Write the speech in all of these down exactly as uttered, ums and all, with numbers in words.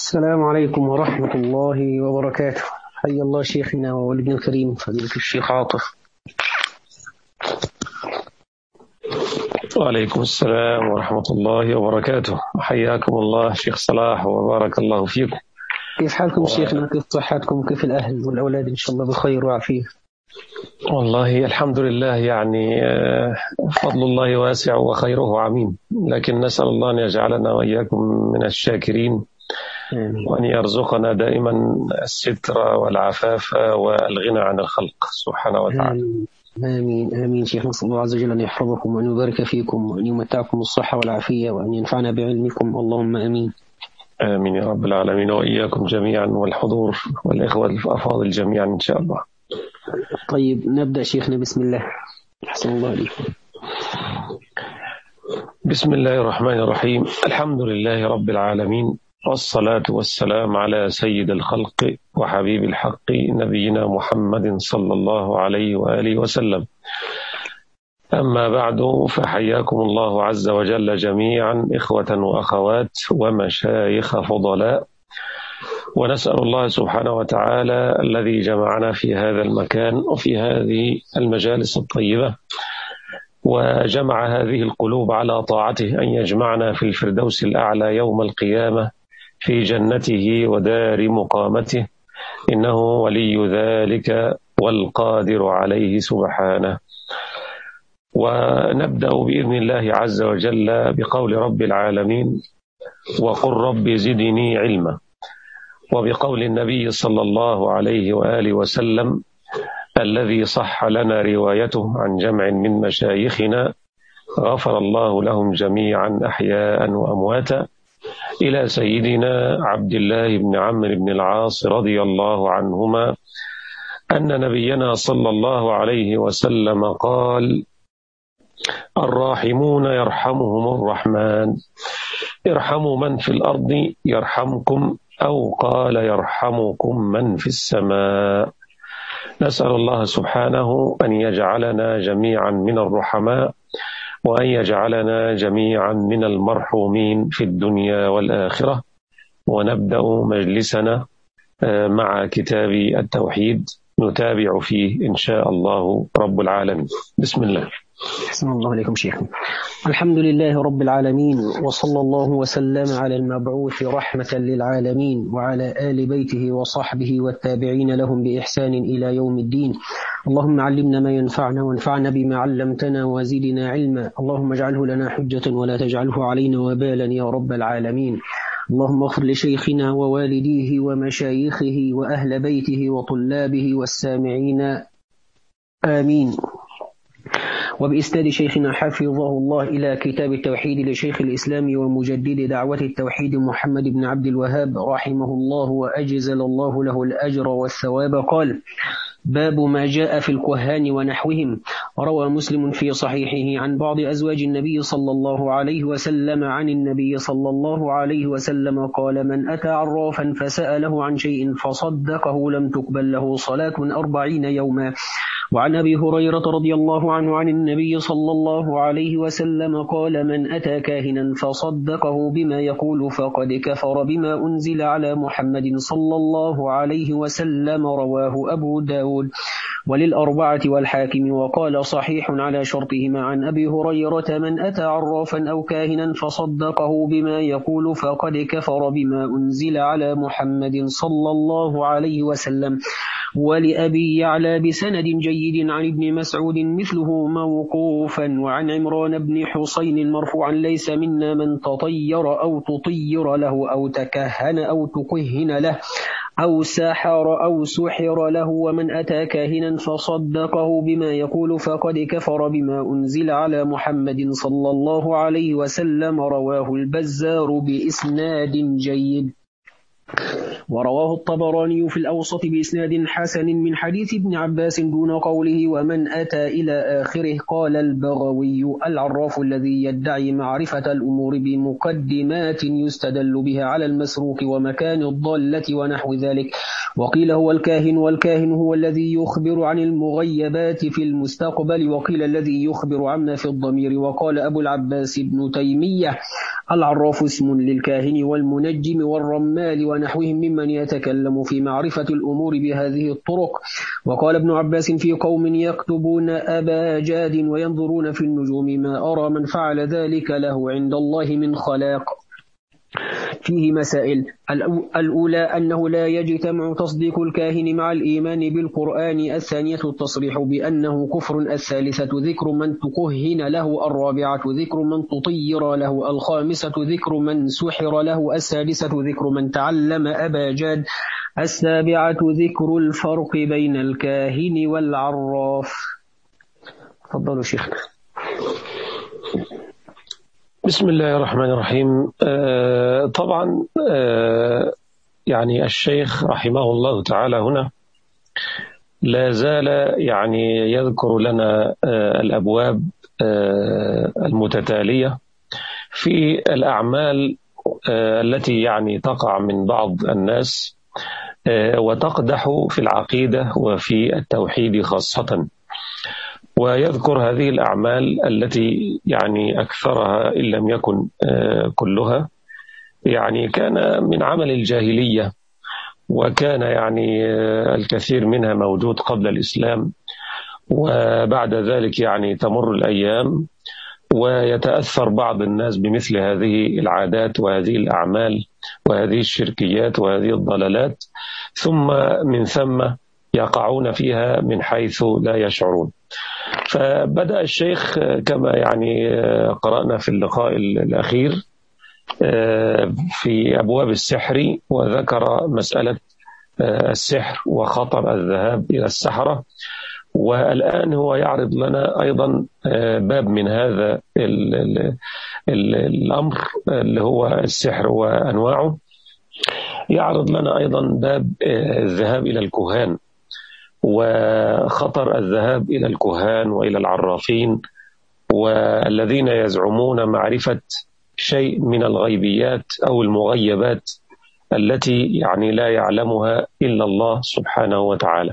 السلام عليكم ورحمة الله وبركاته. حيا الله شيخنا ووالدنا الكريم فضيلة الشيخ عاطف. وعليكم السلام ورحمة الله وبركاته. حياكم الله شيخ صلاح وبارك الله فيكم. كيف حالكم و... شيخنا؟ كيف صحتكم؟ كيف الأهل والأولاد؟ إن شاء الله بخير وعافية. والله الحمد لله، يعني فضل الله واسع وخيره عميم، لكن نسأل الله أن يجعلنا وإياكم من الشاكرين، وأن يرزقنا دائما الستر والعفاف والغنى عن الخلق سبحانه وتعالى. آمين آمين. شيخ نسأل الله عز وجل أن يحفظكم وأن يبارك فيكم وأن يمتعكم الصحة والعافية وأن ينفعنا بعلمكم، اللهم آمين. آمين يا رب العالمين، وإياكم جميعا والحضور والإخوة الأفاضل جميعا إن شاء الله. طيب نبدأ شيخنا، بسم الله. أحسن الله عليكم. بسم الله الرحمن الرحيم. الحمد لله رب العالمين، والصلاة والسلام على سيد الخلق وحبيب الحق نبينا محمد صلى الله عليه وآله وسلم. أما بعد، فحياكم الله عز وجل جميعا إخوة وأخوات ومشايخ فضلاء، ونسأل الله سبحانه وتعالى الذي جمعنا في هذا المكان وفي هذه المجالس الطيبة وجمع هذه القلوب على طاعته أن يجمعنا في الفردوس الأعلى يوم القيامة في جنته ودار مقامته، إنه ولي ذلك والقادر عليه سبحانه. ونبدأ بإذن الله عز وجل بقول رب العالمين: وقل رب زدني علما، وبقول النبي صلى الله عليه وآله وسلم الذي صح لنا روايته عن جمع من مشايخنا غفر الله لهم جميعا أحياء وأمواتا، إلى سيدنا عبد الله بن عمرو بن العاص رضي الله عنهما أن نبينا صلى الله عليه وسلم قال: الراحمون يرحمهم الرحمن، ارحموا من في الأرض يرحمكم، أو قال يرحمكم من في السماء. نسأل الله سبحانه أن يجعلنا جميعا من الرحماء، وأن يجعلنا جميعا من المرحومين في الدنيا والآخرة. ونبدأ مجلسنا مع كتاب التوحيد، نتابع فيه إن شاء الله رب العالمين. بسم الله. أحسن الله عليكم شيخنا. الحمد لله رب العالمين، وصلى الله وسلم على المبعوث رحمة للعالمين وعلى آل بيته وصحبه والتابعين لهم بإحسان إلى يوم الدين. اللهم علمنا ما ينفعنا وانفعنا بما علمتنا وزدنا علما، اللهم اجعله لنا حجة ولا تجعله علينا وبالا يا رب العالمين. اللهم اغفر لشيخنا ووالديه ومشايخه وأهل بيته وطلابه والسامعين آمين. وبإسناد شيخنا حفظه الله إلى كتاب التوحيد لشيخ الإسلام ومجدد دعوة التوحيد محمد بن عبد الوهاب رحمه الله وأجزل الله له الأجر والثواب. قال: باب ما جاء في الكهان ونحوهم. روى مسلم في صحيحه عن بعض أزواج النبي صلى الله عليه وسلم عن النبي صلى الله عليه وسلم قال: من أتى عرافا فسأله عن شيء فصدقه لم تقبل له صلاة أربعين يوما. وعن أبي هريرة رضي الله عنه عن النبي صلى الله عليه وسلم قال: من أتى كاهنا فصدقه بما يقول فقد كفر بما أنزل على محمد صلى الله عليه وسلم. رواه أبو داود وللأربعة والحاكم، وقال صحيح على شرطهما. عن أبي هريرة: من أتى عرافا أو كاهنا فصدقه بما يقول فقد كفر بما أنزل على محمد صلى الله عليه وسلم. ولأبي يعلى بسند جيد عن ابن مسعود مثله موقوفا. وعن عمران بن حسين مرفوعا: ليس منا من تطير أو تطير له أو تكهن أو تكهن له أو سحر أو سحر له. ومن أتى كاهنا فصدقه بما يقول فقد كفر بما أنزل على محمد صلى الله عليه وسلم. رواه البزار بإسناد جيد. ورواه الطبراني في الأوسط بإسناد حسن من حديث ابن عباس دون قوله: ومن أتى إلى آخره. قال البغوي: العراف الذي يدعي معرفة الأمور بمقدمات يستدل بها على المسروق ومكان الضالة ونحو ذلك. وقيل هو الكاهن، والكاهن هو الذي يخبر عن المغيبات في المستقبل، وقيل الذي يخبر عما في الضمير. وقال أبو العباس ابن تيمية: العراف اسم للكاهن والمنجم والرمال ونحوهم ممن يتكلم في معرفة الأمور بهذه الطرق. وقال ابن عباس في قوم يكتبون أبا جاد وينظرون في النجوم ما أرى من فعل ذلك له عند الله من خلاق. فيه مسائل. الأولى أنه لا يجتمع تصديق الكاهن مع الإيمان بالقرآن. الثانية التصريح بأنه كفر. الثالثة ذكر من تكهن له. الرابعة ذكر من تطير له. الخامسة ذكر من سحر له. السادسة ذكر من تعلم أبا جاد. السابعة ذكر الفرق بين الكاهن والعراف. تفضلوا شيخنا. بسم الله الرحمن الرحيم. آه طبعا آه يعني الشيخ رحمه الله تعالى هنا لا زال يعني يذكر لنا آه الأبواب آه المتتالية في الأعمال آه التي يعني تقع من بعض الناس آه وتقدح في العقيدة وفي التوحيد خاصة. ويذكر هذه الأعمال التي يعني أكثرها إن لم يكن كلها يعني كان من عمل الجاهلية، وكان يعني الكثير منها موجود قبل الإسلام، وبعد ذلك يعني تمر الأيام ويتأثر بعض الناس بمثل هذه العادات وهذه الأعمال وهذه الشركيات وهذه الضلالات، ثم من ثم يقعون فيها من حيث لا يشعرون. فبدأ الشيخ كما يعني قرأنا في اللقاء الأخير في أبواب السحر، وذكر مسألة السحر وخطر الذهاب إلى السحرة، والآن هو يعرض لنا أيضا باب من هذا الأمر اللي هو السحر وأنواعه. يعرض لنا أيضا باب الذهاب إلى الكهان وخطر الذهاب إلى الكهان وإلى العرافين، والذين يزعمون معرفة شيء من الغيبيات أو المغيبات التي يعني لا يعلمها إلا الله سبحانه وتعالى.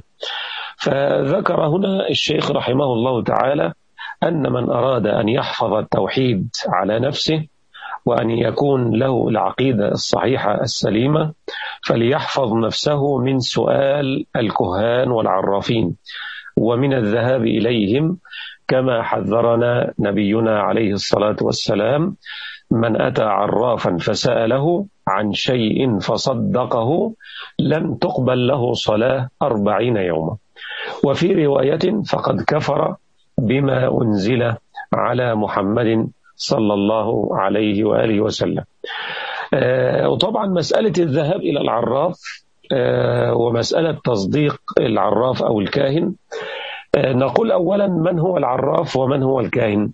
فذكر هنا الشيخ رحمه الله تعالى أن من أراد أن يحفظ التوحيد على نفسه وأن يكون له العقيدة الصحيحة السليمة فليحفظ نفسه من سؤال الكهان والعرافين ومن الذهاب إليهم، كما حذرنا نبينا عليه الصلاة والسلام: من أتى عرافا فسأله عن شيء فصدقه لم تقبل له صلاة أربعين يوما. وفي رواية: فقد كفر بما أنزل على محمد صلى الله عليه وآله وسلم. آه وطبعا مسألة الذهاب إلى العراف آه ومسألة تصديق العراف أو الكاهن، آه نقول أولا: من هو العراف ومن هو الكاهن؟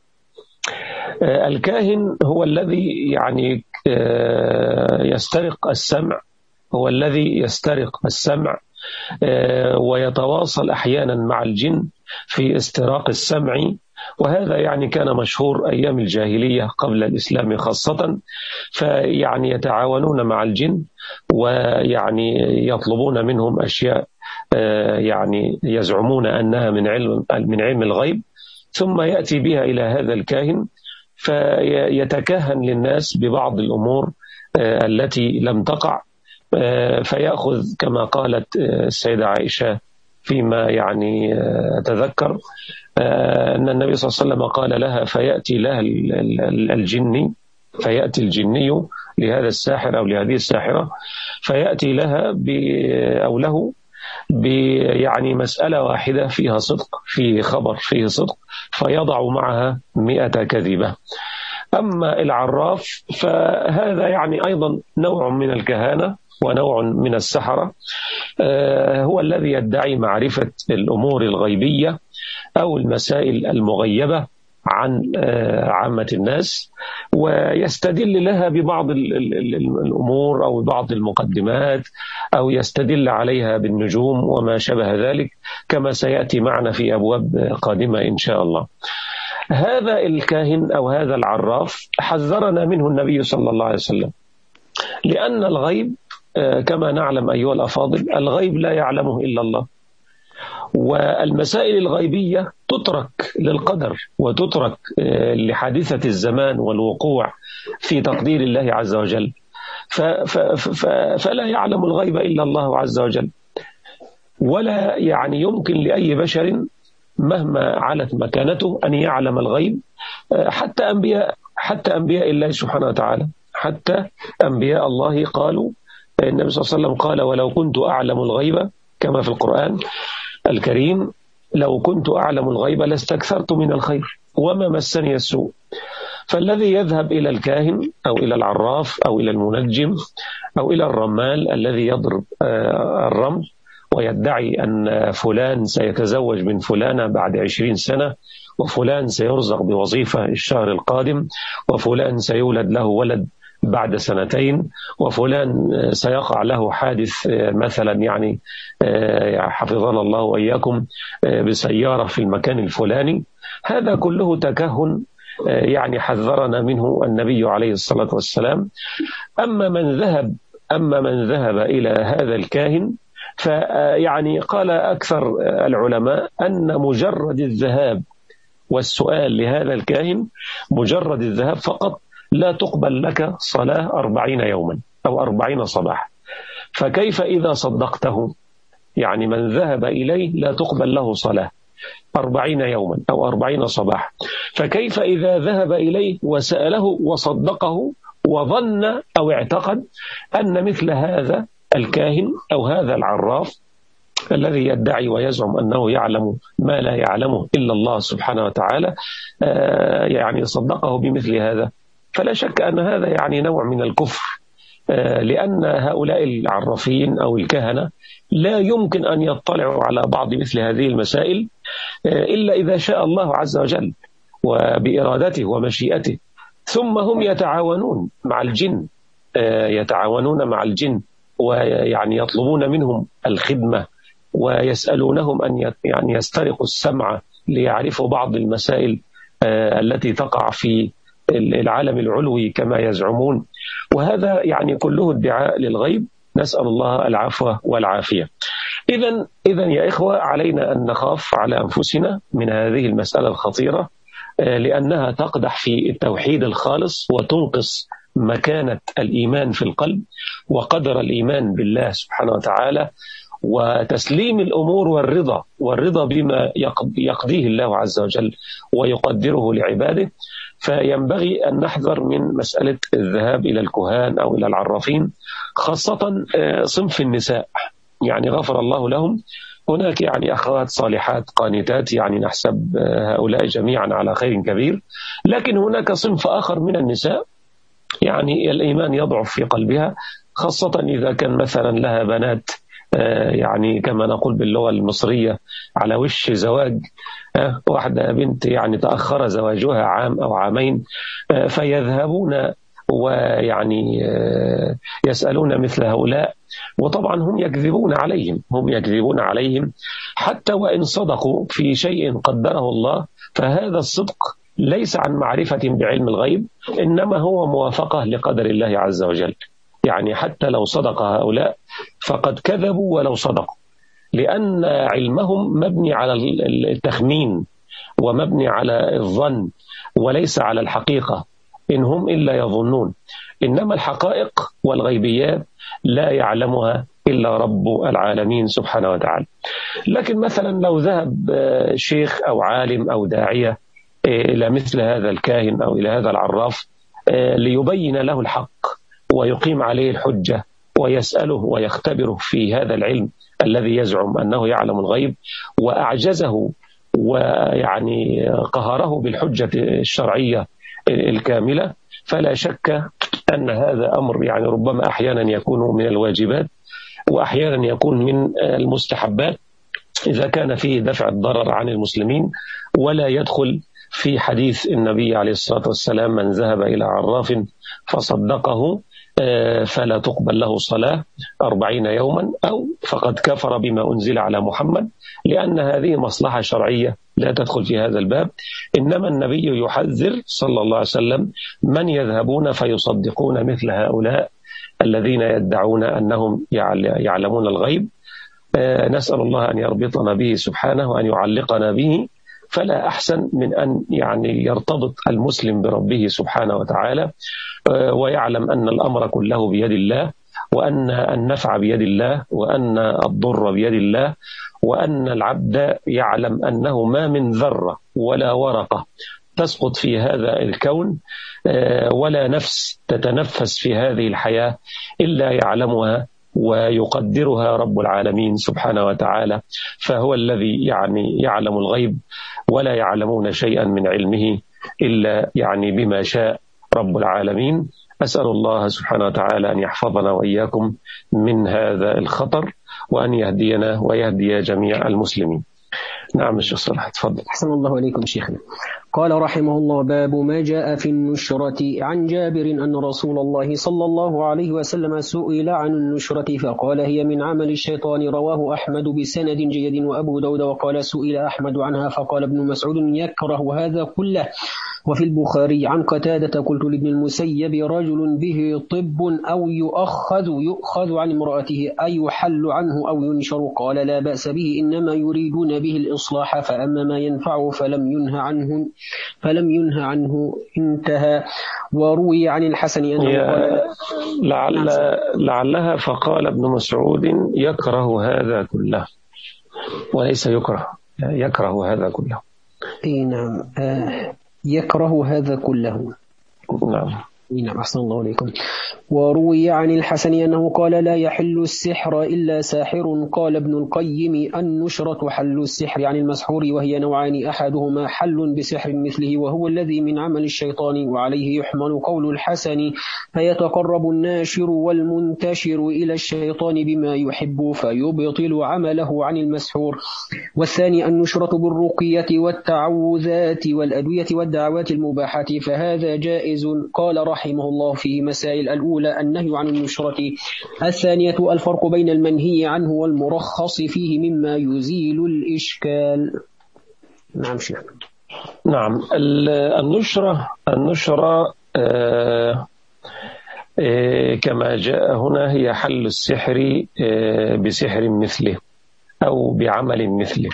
آه الكاهن هو الذي يعني آه يسترق السمع، هو الذي يسترق السمع آه ويتواصل أحيانا مع الجن في استراق السمع، وهذا يعني كان مشهور أيام الجاهلية قبل الإسلام خاصة. فيعني يتعاونون مع الجن ويعني يطلبون منهم أشياء يعني يزعمون أنها من علم من علم الغيب، ثم يأتي بها إلى هذا الكاهن فيتكهن للناس ببعض الأمور التي لم تقع، فيأخذ كما قالت السيدة عائشة فيما يعني أتذكر أن النبي صلى الله عليه وسلم قال لها: فيأتي لها الجني فيأتي الجني لهذا الساحر أو لهذه الساحرة فيأتي لها أو له يعني مسألة واحدة فيها صدق، فيه خبر فيه صدق، فيضع معها مئة كذبة. أما العراف فهذا يعني أيضا نوع من الكهانة ونوع من السحرة، هو الذي يدعي معرفة الأمور الغيبية أو المسائل المغيبة عن عامة الناس، ويستدل لها ببعض الأمور أو بعض المقدمات، أو يستدل عليها بالنجوم وما شبه ذلك، كما سيأتي معنا في أبواب قادمة إن شاء الله. هذا الكاهن أو هذا العراف حذرنا منه النبي صلى الله عليه وسلم، لأن الغيب كما نعلم أيها الأفاضل الغيب لا يعلمه إلا الله، والمسائل الغيبية تترك للقدر وتترك لحادثة الزمان والوقوع في تقدير الله عز وجل، فلا يعلم الغيب إلا الله عز وجل، ولا يعني يمكن لأي بشر مهما علت مكانته أن يعلم الغيب، حتى أنبياء حتى أنبياء الله سبحانه وتعالى، حتى أنبياء الله قالوا، النبي صلى الله عليه وسلم قال: ولو كنت أعلم الغيب، كما في القرآن الكريم: لو كنت أعلم الغيب لاستكثرت من الخير وما مسني السوء. فالذي يذهب إلى الكاهن أو إلى العراف أو إلى المنجم أو إلى الرمال الذي يضرب الرمل ويدعي أن فلان سيتزوج من فلانة بعد عشرين سنة، وفلان سيرزق بوظيفة الشهر القادم، وفلان سيولد له ولد بعد سنتين، وفلان سيقع له حادث مثلا يعني حفظنا الله وإياكم بسيارة في المكان الفلاني، هذا كله تكهن يعني حذرنا منه النبي عليه الصلاة والسلام. أما من ذهب أما من ذهب إلى هذا الكاهن فيعني قال أكثر العلماء أن مجرد الذهاب والسؤال لهذا الكاهن، مجرد الذهاب فقط، لا تقبل لك صلاة أربعين يوما أو أربعين صباح. فكيف إذا صدقته؟ يعني من ذهب إليه لا تقبل له صلاة أربعين يوما أو أربعين صباح، فكيف إذا ذهب إليه وسأله وصدقه وظن أو اعتقد أن مثل هذا الكاهن أو هذا العراف الذي يدعي ويزعم أنه يعلم ما لا يعلمه إلا الله سبحانه وتعالى يعني صدقه بمثل هذا، فلا شك أن هذا يعني نوع من الكفر، لأن هؤلاء العرافين أو الكهنة لا يمكن أن يطلعوا على بعض مثل هذه المسائل إلا إذا شاء الله عز وجل وبإرادته ومشيئته، ثم هم يتعاونون مع الجن يتعاونون مع الجن ويعني يطلبون منهم الخدمة ويسألونهم أن يعني يسترقوا السمع ليعرفوا بعض المسائل التي تقع في العالم العلوي كما يزعمون، وهذا يعني كله ادعاء للغيب، نسأل الله العفو والعافية. إذن إذن يا إخوة، علينا أن نخاف على أنفسنا من هذه المسألة الخطيرة، لأنها تقدح في التوحيد الخالص وتنقص مكانة الإيمان في القلب وقدر الإيمان بالله سبحانه وتعالى وتسليم الأمور والرضا والرضا بما يقضيه الله عز وجل ويقدره لعباده. فينبغي أن نحذر من مسألة الذهاب إلى الكهان أو إلى العرافين، خاصة صنف النساء، يعني غفر الله لهم. هناك يعني أخوات صالحات قانتات، يعني نحسب هؤلاء جميعا على خير كبير، لكن هناك صنف آخر من النساء يعني الإيمان يضعف في قلبها، خاصة إذا كان مثلا لها بنات يعني كما نقول باللغة المصرية على وش زواج، واحدة بنت يعني تأخر زواجها عام أو عامين، فيذهبون ويعني يسألون مثل هؤلاء، وطبعا هم يكذبون عليهم هم يكذبون عليهم حتى وإن صدقوا في شيء قدره الله، فهذا الصدق ليس عن معرفة بعلم الغيب، إنما هو موافقة لقدر الله عز وجل. يعني حتى لو صدق هؤلاء فقد كذبوا ولو صدقوا، لأن علمهم مبني على التخمين ومبني على الظن وليس على الحقيقة، إن هم إلا يظنون، إنما الحقائق والغيبيات لا يعلمها إلا رب العالمين سبحانه وتعالى. لكن مثلا لو ذهب شيخ أو عالم أو داعية إلى مثل هذا الكاهن أو إلى هذا العراف ليبين له الحق ويقيم عليه الحجة ويسأله ويختبره في هذا العلم الذي يزعم أنه يعلم الغيب، وأعجزه ويعني قهره بالحجة الشرعية الكاملة، فلا شك أن هذا أمر يعني ربما أحيانا يكون من الواجبات وأحيانا يكون من المستحبات إذا كان فيه دفع الضرر عن المسلمين، ولا يدخل في حديث النبي عليه الصلاة والسلام: من ذهب إلى عراف فصدقه فلا تقبل له صلاة أربعين يوما، أو فقد كفر بما أنزل على محمد، لأن هذه مصلحة شرعية لا تدخل في هذا الباب. إنما النبي يحذر صلى الله عليه وسلم من يذهبون فيصدقون مثل هؤلاء الذين يدعون أنهم يعلمون الغيب. نسأل الله أن يربطنا به سبحانه وأن يعلقنا به فلا أحسن من أن يعني يرتبط المسلم بربه سبحانه وتعالى، ويعلم أن الأمر كله بيد الله، وأن النفع بيد الله، وأن الضر بيد الله، وأن العبد يعلم أنه ما من ذرة ولا ورقة تسقط في هذا الكون ولا نفس تتنفس في هذه الحياة إلا يعلمها ويقدرها رب العالمين سبحانه وتعالى، فهو الذي يعني يعلم الغيب ولا يعلمون شيئا من علمه إلا يعني بما شاء رب العالمين. أسأل الله سبحانه وتعالى أن يحفظنا وإياكم من هذا الخطر، وأن يهدينا ويهدي جميع المسلمين. نعم الشيخ صلاح، تفضل. أحسن الله عليكم شيخنا. قال رحمه الله: باب ما جاء في النشرة. عن جابر أن رسول الله صلى الله عليه وسلم سئل عن النشرة فقال: هي من عمل الشيطان. رواه أحمد بسند جيد وأبو داود. وقال: سئل أحمد عنها فقال ابن مسعود: يكره هذا كله. وفي البخاري عن قتادة: قلت لابن المسيب: رجل به طب أو يؤخذ يؤخذ عن امرأته أي يحل عنه أو ينشر؟ قال: لا بأس به، إنما يريدون به الإصلاح، فأما ما ينفعه فلم ينه عنه فلم ينه عنه انتهى. وروي عن الحسن أنه قال: لعل لعلها فقال ابن مسعود: يكره هذا كله، وليس يكره، يكره هذا كله. اي نعم، آه يكره هذا كله. نعم نعم، أحسن الله عليكم. وروي عن الحسن أنه قال: لا يحل السحر إلا ساحر. قال ابن القيم: النشرة حل السحر عن المسحور، وهي نوعان: أحدهما حل بسحر مثله وهو الذي من عمل الشيطان، وعليه يحمل قول الحسن: فيتقرب الناشر والمنتشر إلى الشيطان بما يحب فيبطل عمله عن المسحور. والثاني النشرة بالرقية والتعوذات والأدوية والدعوات المباحة، فهذا جائز. قال رحمه الله في مسائل: الأولى النهي عن النشرة، الثانية الفرق بين المنهي عنه والمرخص فيه مما يزيل الإشكال. نعم شيخ. نعم، النشرة النشرة آه آه كما جاء هنا هي حل السحر آه بسحر مثله أو بعمل مثله،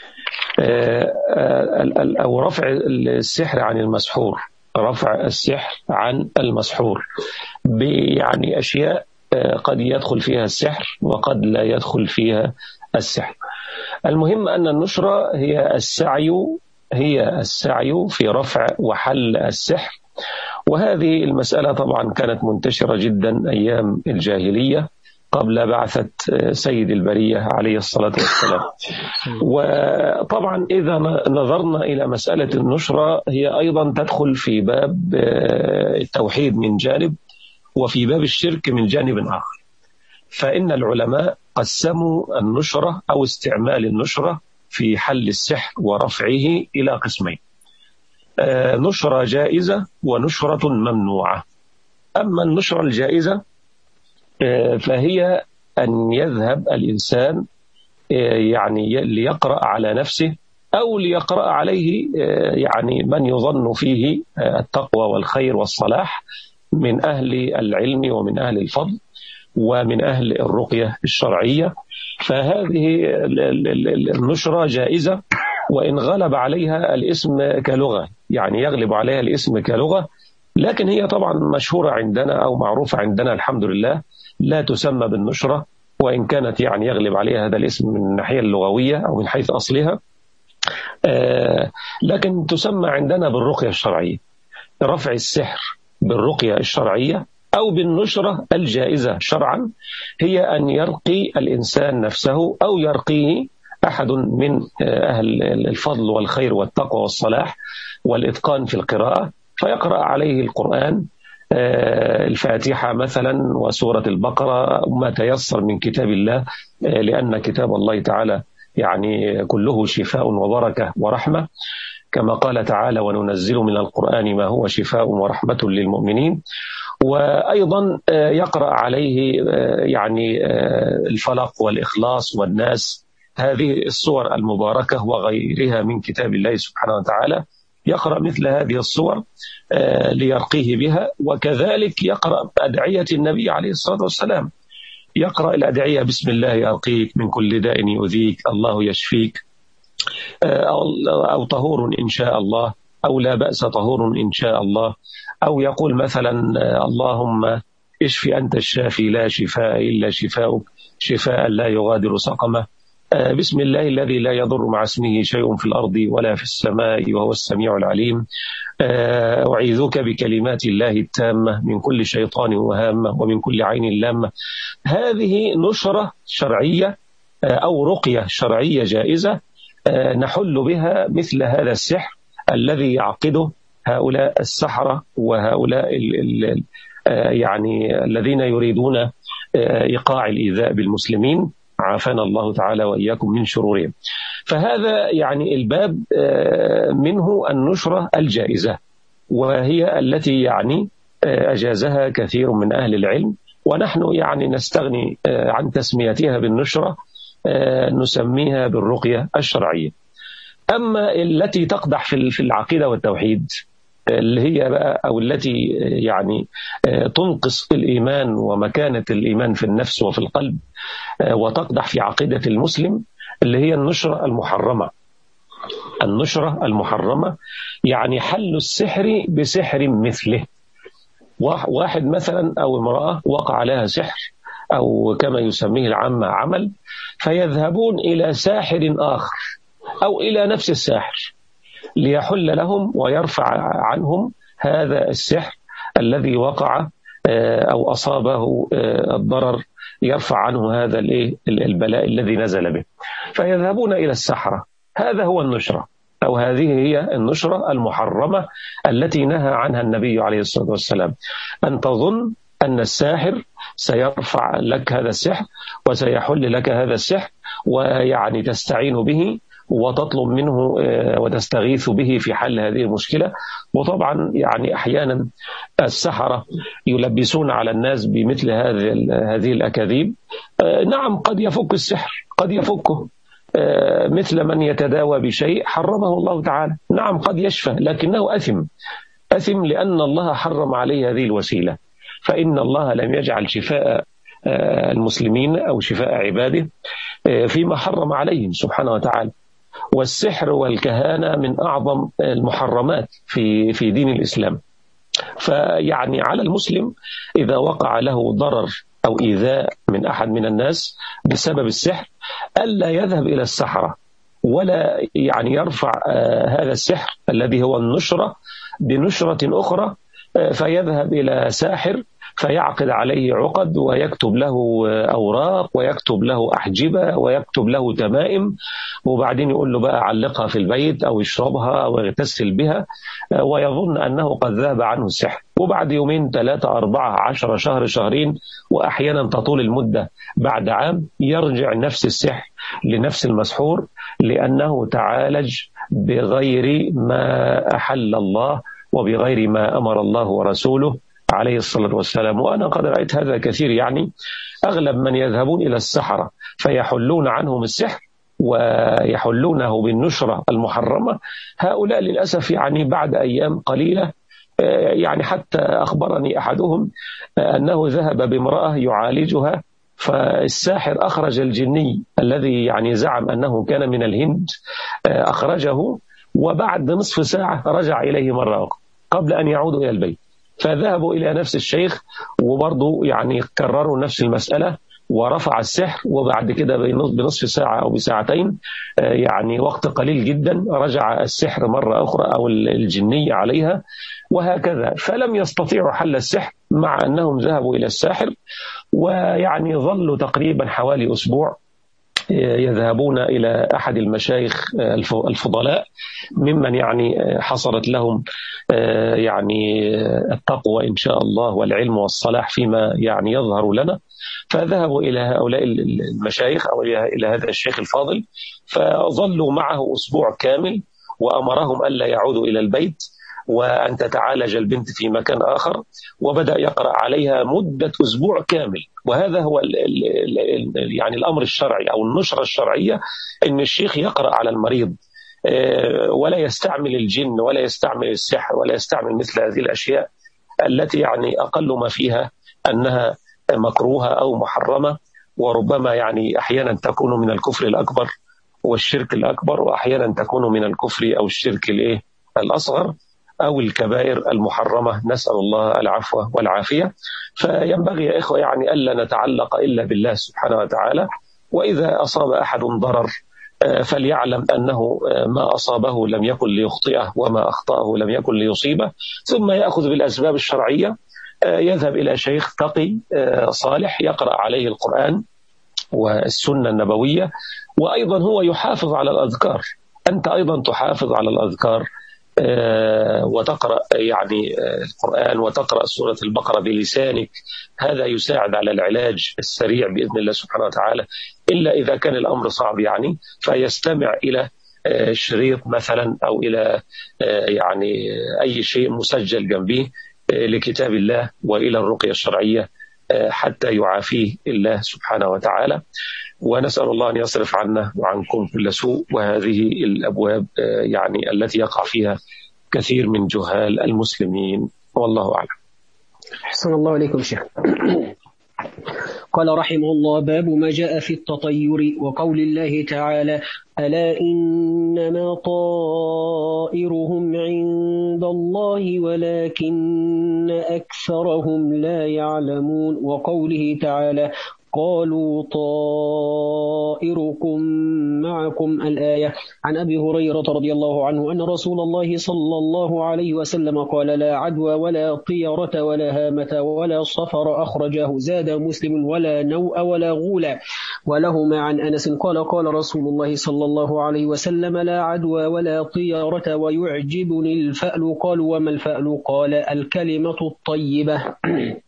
آه آه أو رفع السحر عن المسحور، رفع السحر عن المسحور يعني أشياء قد يدخل فيها السحر وقد لا يدخل فيها السحر. المهم أن النشرة هي السعي هي السعي في رفع وحل السحر، وهذه المسألة طبعا كانت منتشرة جدا أيام الجاهلية قبل بعثة سيد البرية عليه الصلاة والسلام. وطبعا إذا نظرنا إلى مسألة النشرة هي أيضا تدخل في باب التوحيد من جانب، وفي باب الشرك من جانب آخر. فإن العلماء قسموا النشرة أو استعمال النشرة في حل السحر ورفعه إلى قسمين: نشرة جائزة ونشرة ممنوعة. أما النشرة الجائزة فهي أن يذهب الإنسان يعني ليقرأ على نفسه أو ليقرأ عليه يعني من يظن فيه التقوى والخير والصلاح من أهل العلم ومن أهل الفضل ومن أهل الرقية الشرعية. فهذه النشرة جائزة، وإن غلب عليها الاسم كلغة، يعني يغلب عليها الاسم كلغة، لكن هي طبعا مشهورة عندنا أو معروفة عندنا الحمد لله، لا تسمى بالنشرة، وإن كانت يعني يغلب عليها هذا الاسم من الناحية اللغوية أو من حيث أصلها، آه لكن تسمى عندنا بالرقية الشرعية، رفع السحر بالرقية الشرعية أو بالنشرة الجائزة شرعا، هي أن يرقي الإنسان نفسه أو يرقيه أحد من أهل الفضل والخير والتقوى والصلاح والإتقان في القراءة، فيقرأ عليه القرآن، الفاتحة مثلا وسورة البقرة، ما تيسر من كتاب الله، لأن كتاب الله تعالى يعني كله شفاء وبركة ورحمة، كما قال تعالى: وننزل من القرآن ما هو شفاء ورحمة للمؤمنين. وأيضا يقرأ عليه يعني الفلق والإخلاص والناس، هذه الصور المباركة وغيرها من كتاب الله سبحانه وتعالى، يقرأ مثل هذه الصور ليرقيه بها. وكذلك يقرأ أدعية النبي عليه الصلاة والسلام، يقرأ الأدعية: بسم الله أرقيك من كل داء يؤذيك، الله يشفيك، أو طهور إن شاء الله، أو لا بأس طهور إن شاء الله، أو يقول مثلا اللهم اشفي أنت الشافي لا شفاء إلا شفاؤك شفاء لا يغادر سقما. بسم الله الذي لا يضر مع اسمه شيء في الأرض ولا في السماء وهو السميع العليم. أعيذك بكلمات الله التامة من كل شيطان وهامة ومن كل عين لامة. هذه نشرة شرعية أو رقية شرعية جائزة نحل بها مثل هذا السحر الذي يعقده هؤلاء السحرة وهؤلاء ال ال يعني الذين يريدون إيقاع الإيذاء بالمسلمين، عافانا الله تعالى وإياكم من شرورهم. فهذا يعني الباب منه النشرة الجائزة، وهي التي يعني أجازها كثير من أهل العلم، ونحن يعني نستغني عن تسميتها بالنشرة، نسميها بالرقية الشرعية. أما التي تقدح في العقيدة والتوحيد اللي هي بقى أو التي يعني تنقص الإيمان ومكانة الإيمان في النفس وفي القلب وتقدح في عقيدة المسلم، اللي هي النشرة المحرمة. النشرة المحرمة يعني حل السحر بسحر مثله. واحد مثلا أو امرأة وقع لها سحر أو كما يسميه العامة عمل، فيذهبون إلى ساحر آخر أو إلى نفس الساحر ليحل لهم ويرفع عنهم هذا السحر الذي وقع أو أصابه الضرر، يرفع عنه هذا البلاء الذي نزل به، فيذهبون إلى السحرة. هذا هو النشرة، أو هذه هي النشرة المحرمة التي نهى عنها النبي عليه الصلاة والسلام. أن تظن أن الساحر سيرفع لك هذا السحر وسيحل لك هذا السحر، ويعني تستعين به وتطلب منه وتستغيث به في حل هذه المشكلة. وطبعا يعني أحيانا السحرة يلبسون على الناس بمثل هذه الأكاذيب. نعم قد يفك السحر، قد يفكه، مثل من يتداوى بشيء حرمه الله تعالى. نعم قد يشفى، لكنه أثم أثم لأن الله حرم عليه هذه الوسيلة. فإن الله لم يجعل شفاء المسلمين أو شفاء عباده فيما حرم عليهم سبحانه وتعالى. والسحر والكهانة من أعظم المحرمات في في دين الإسلام. فيعني على المسلم إذا وقع له ضرر أو إيذاء من أحد من الناس بسبب السحر ألا يذهب إلى السحرة، ولا يعني يرفع هذا السحر الذي هو النشرة بنشرة أخرى، فيذهب إلى ساحر فيعقد عليه عقد ويكتب له أوراق ويكتب له أحجبة ويكتب له تمائم، وبعدين يقول له بقى علقها في البيت أو يشربها أو يغتسل بها، ويظن أنه قد ذهب عنه السحر. وبعد يومين ثلاثة أربعة عشر شهر شهرين وأحيانا تطول المدة بعد عام يرجع نفس السحر لنفس المسحور، لأنه تعالج بغير ما أحل الله وبغير ما أمر الله ورسوله عليه الصلاة والسلام. وأنا قد رأيت هذا كثير، يعني أغلب من يذهبون إلى السحرة فيحلون عنهم السحر ويحلونه بالنشرة المحرمة، هؤلاء للأسف يعني بعد أيام قليلة، يعني حتى أخبرني أحدهم أنه ذهب بامرأة يعالجها، فالساحر أخرج الجني الذي يعني زعم أنه كان من الهند، أخرجه، وبعد نصف ساعة رجع إليه مرة أخرى قبل أن يعودوا إلى البيت. فذهبوا إلى نفس الشيخ وبرضه يعني كرروا نفس المسألة ورفع السحر، وبعد كده بنصف ساعة أو بساعتين، يعني وقت قليل جدا، رجع السحر مرة أخرى أو الجنية عليها، وهكذا. فلم يستطيعوا حل السحر مع أنهم ذهبوا إلى الساحر، ويعني ظلوا تقريبا حوالي أسبوع يذهبون إلى أحد المشايخ الفضلاء ممن يعني حصلت لهم يعني التقوى إن شاء الله والعلم والصلاح فيما يعني يظهر لنا، فذهبوا إلى هؤلاء المشايخ أو إلى هذا الشيخ الفاضل، فظلوا معه أسبوع كامل وأمرهم ألا يعودوا إلى البيت وأن تتعالج البنت في مكان آخر، وبدأ يقرأ عليها مدة أسبوع كامل. وهذا هو ال ال ال يعني الأمر الشرعي أو النشرة الشرعية، أن الشيخ يقرأ على المريض ولا يستعمل الجن ولا يستعمل السحر ولا يستعمل مثل هذه الأشياء التي يعني أقل ما فيها أنها مكروهة أو محرمة، وربما يعني أحيانا تكون من الكفر الأكبر. والشرك الأكبر، وأحيانا تكون من الكفر أو الشرك الإيه الأصغر أو الكبائر المحرمة، نسأل الله العفو والعافية. فينبغي يا إخوة يعني ألا نتعلق إلا بالله سبحانه وتعالى، وإذا أصاب أحد ضرر فليعلم أنه ما أصابه لم يكن ليخطئه وما أخطأه لم يكن ليصيبه، ثم يأخذ بالأسباب الشرعية، يذهب إلى شيخ تقي صالح يقرأ عليه القرآن والسنة النبوية، وأيضا هو يحافظ على الأذكار. أنت أيضا تحافظ على الأذكار وتقرأ يعني القرآن وتقرأ سورة البقرة بلسانك، هذا يساعد على العلاج السريع بإذن الله سبحانه وتعالى. إلا إذا كان الأمر صعب يعني فيستمع إلى شريط مثلا أو إلى يعني أي شيء مسجل جنبه لكتاب الله وإلى الرقية الشرعية حتى يعافيه الله سبحانه وتعالى. ونسأل الله أن يصرف عنا وعنكم كل سوء، وهذه الأبواب يعني التي يقع فيها كثير من جهال المسلمين، والله أعلم. أحسن الله عليكم شيخ. قال رحمه الله: باب ما جاء في التطير وقول الله تعالى: ألا إنما طائرهم عند الله ولكن أكثرهم لا يعلمون، وقوله تعالى: قالوا طائركم معكم، الآية. عن أبي هريرة رضي الله عنه أن رسول الله صلى الله عليه وسلم قال: لا عدوى ولا طيرة ولا هامة ولا صفر، أخرجاه. زاد مسلم: ولا نوء ولا غول. ولهما عن أنس قال: قال رسول الله صلى الله عليه وسلم: لا عدوى ولا طيرة ويعجبني الفأل. قالوا: وما الفأل؟ قال: الكلمة الطيبة.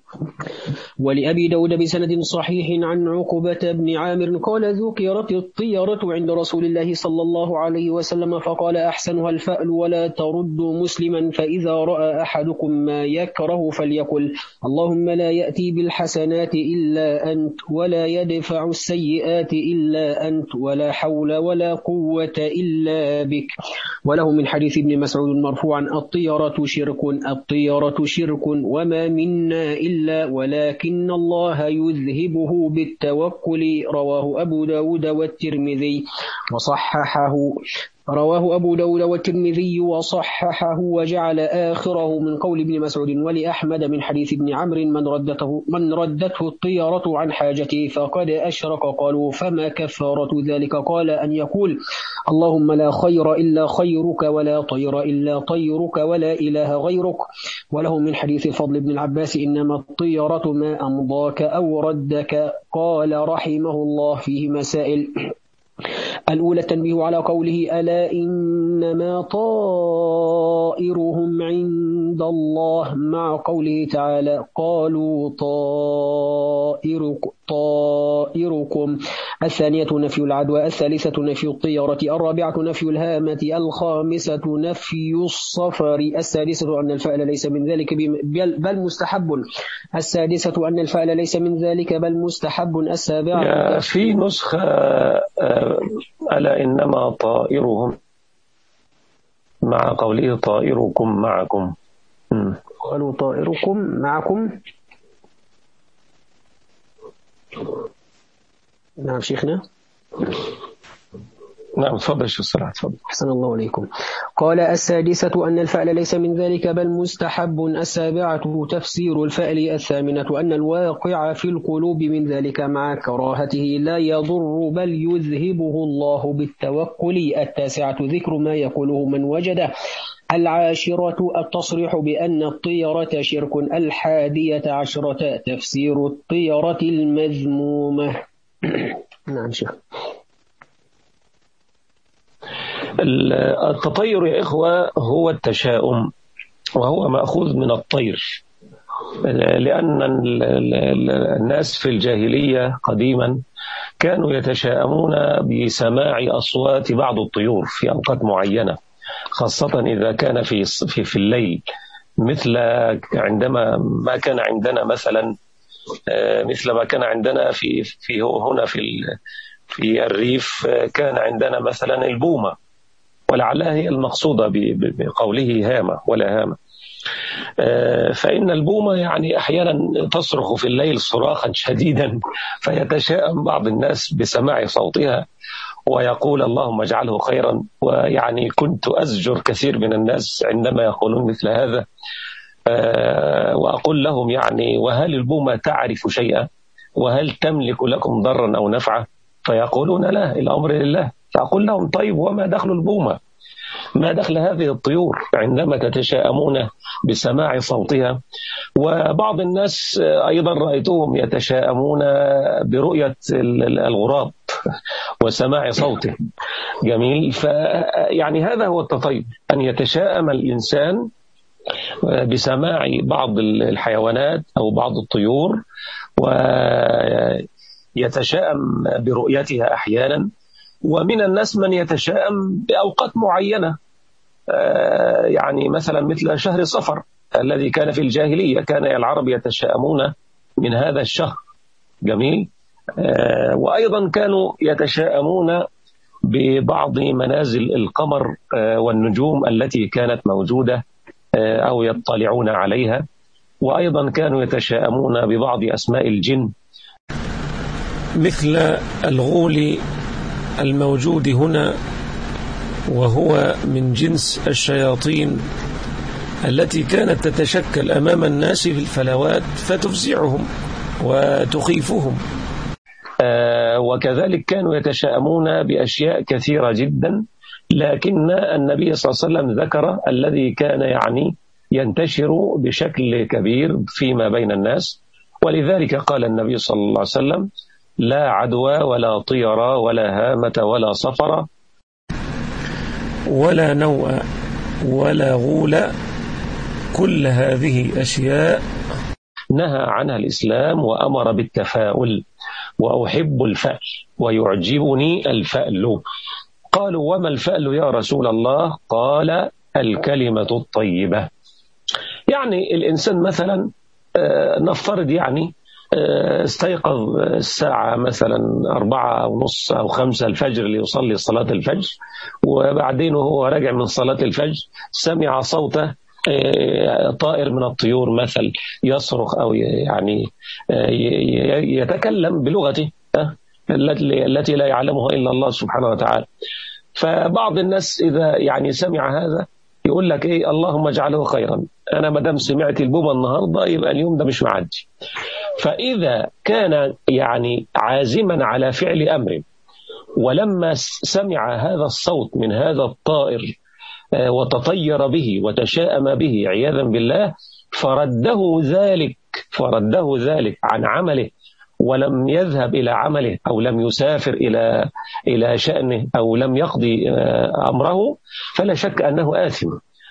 ولأبي داود بسند صحيح عن عقبة بن عامر قال: ذكرت الطيرة عند رسول الله صلى الله عليه وسلم فقال: أحسنها الفأل ولا ترد مسلما، فإذا رأى أحدكم ما يكره فليقل: اللهم لا يأتي بالحسنات إلا أنت ولا يدفع السيئات إلا أنت ولا حول ولا قوة إلا بك. وله من حديث ابن مسعود مرفوعا: الطيرة شرك الطيرة شرك وما منا إلا ولكن الله يذهبه بالتوكل. رواه أبو داود والترمذي وصححه رواه أبو داود والترمذي وصححه وجعل آخره من قول ابن مسعود. ولأحمد من حديث ابن عمرو: من ردته من ردته الطيرة عن حاجته فقد أشرك. قالوا: فما كفارة ذلك؟ قال: أن يقول: اللهم لا خير إلا خيرك ولا طير إلا طيرك ولا إله غيرك. وله من حديث الفضل بن العباس: إنما الطيرة ما أمضاك أو ردك. قال رحمه الله: فيه مسائل. الأولى التنبيه على قوله: ألا إنما طائرهم عند الله، مع قوله تعالى: قالوا طائرك طائركم. الثانية نفي العدوى. الثالثة نفي الطيرة. الرابعة نفي الهامة. الخامسة نفي الصفر. السادسة أن الفعل ليس من ذلك بل مستحب. السادسة أن الفعل ليس من ذلك بل مستحب. السابعة في نسخة ألا إنما طائرهم مع قوله طائركم معكم. م. قالوا طائركم معكم. نعم شيخنا. نعم تفضل شو الصلاة تفضل. أحسن الله عليكم. قال: السادسة أن الفعل ليس من ذلك بل مستحب. السابعة تفسير الفعل. الثامنة أن الواقع في القلوب من ذلك مع كراهته لا يضر بل يذهبه الله بالتوكل. التاسعة ذكر ما يقوله من وجده. العاشرة التصريح بأن الطيرة شرك. الحادية عشرة تفسير الطيرة المذمومة. نعم شيخ. التطير يا إخوة هو التشاؤم، وهو مأخوذ من الطير، لأن الناس في الجاهلية قديما كانوا يتشاءمون بسماع أصوات بعض الطيور في أوقات معينة، خاصة إذا كان في في في الليل، مثل عندما ما كان عندنا مثلا مثل ما كان عندنا في في هنا في في الريف، كان عندنا مثلا البومة، ولعلها هي المقصودة بقوله هامة ولا هامة. فإن البومة يعني أحيانا تصرخ في الليل صراخا شديدا، فيتشاءم بعض الناس بسماع صوتها، ويقول اللهم اجعله خيرا. ويعني كنت أزجر كثير من الناس عندما يقولون مثل هذا، وأقول لهم يعني وهل البومة تعرف شيئا؟ وهل تملك لكم ضرا أو نفعا؟ فيقولون لا، الأمر لله. فأقول لهم طيب وما دخل البومة؟ ما دخل هذه الطيور عندما تتشائمون بسماع صوتها؟ وبعض الناس أيضا رأيتهم يتشائمون برؤية الغراب وسماع صوته. جميل. فيعني هذا هو التطيب، أن يتشائم الإنسان بسماع بعض الحيوانات أو بعض الطيور، ويتشائم برؤيتها أحيانا. ومن الناس من يتشائم بأوقات معينة، يعني مثلا مثل شهر صفر الذي كان في الجاهلية، كان العرب يتشائمون من هذا الشهر. جميل. وأيضا كانوا يتشائمون ببعض منازل القمر والنجوم التي كانت موجودة أو يطلعون عليها. وأيضا كانوا يتشائمون ببعض أسماء الجن مثل الغول الموجود هنا، وهو من جنس الشياطين التي كانت تتشكل أمام الناس في الفلوات فتفزعهم وتخيفهم. آه وكذلك كانوا يتشائمون بأشياء كثيرة جدا، لكن النبي صلى الله عليه وسلم ذكر الذي كان يعني ينتشر بشكل كبير فيما بين الناس. ولذلك قال النبي صلى الله عليه وسلم لا عدوى ولا طيرة ولا هامة ولا صفر ولا نوء ولا غول، كل هذه أشياء نهى عنها الإسلام وأمر بالتفاؤل. وأحب الفأل ويعجبني الفأل. قالوا وما الفأل يا رسول الله؟ قال الكلمة الطيبة. يعني الإنسان مثلا نفترض يعني استيقظ الساعة مثلا أربعة ونص أو خمسة الفجر ليصلي صلاة الفجر، وبعدين وهو راجع من صلاة الفجر سمع صوته طائر من الطيور مثل يصرخ أو يعني يتكلم بلغته التي لا يعلمها إلا الله سبحانه وتعالى. فبعض الناس إذا يعني سمع هذا يقول لك إيه اللهم اجعله خيرا، أنا مدام سمعت البومة النهاردة يبقى اليوم ده مش معدي. فإذا كان يعني عازما على فعل أمر ولما سمع هذا الصوت من هذا الطائر وتطير به وتشاءم به عياذا بالله، فرده ذلك فرده ذلك عن عمله ولم يذهب إلى عمله أو لم يسافر إلى إلى شأنه أو لم يقضي أمره، فلا شك أنه آثم،